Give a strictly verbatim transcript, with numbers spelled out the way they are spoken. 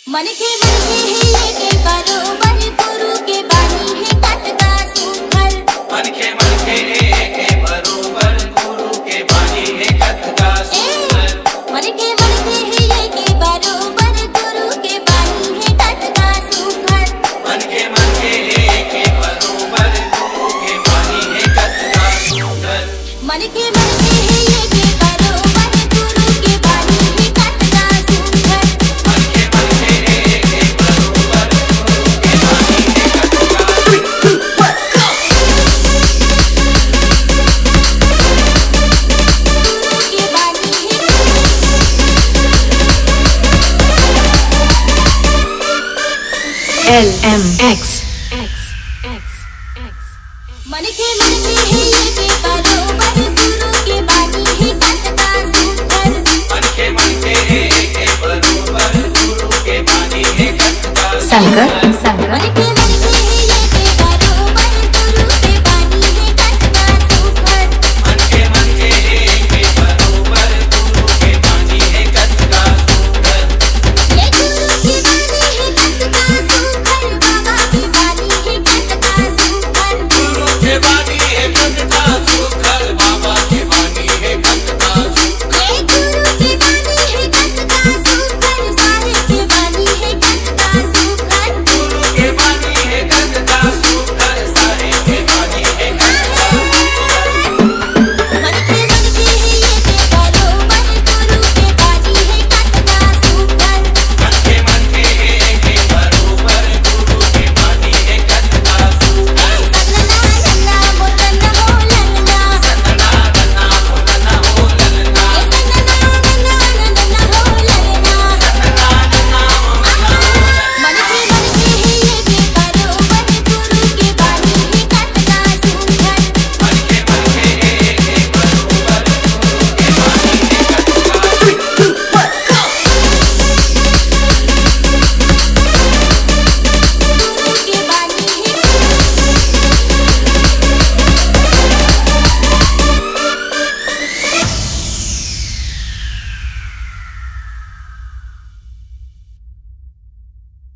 मन के मन के है के बरोबर गुरु के बानी है कटका सुखल। मन के मन के के बरोबर गुरु के बानी है कटका सुखल। मन के मन के है के बरोबर गुरु के बानी है कटका सुखल। मन के मन के के बरोबर गुरु के बानी है कटका सुखल। मन के मन के है के बरोबर गुरु के बानी है कटका सुखल। मन के मन के के बरोबर गुरु के बानी है कटका के बानी है L M X मन के मन के है के बरोबर गुरु के बानी है कटका सुखल। मन के मन के के बरोबर गुरु के बानी है कटका Sankar Sankar मन के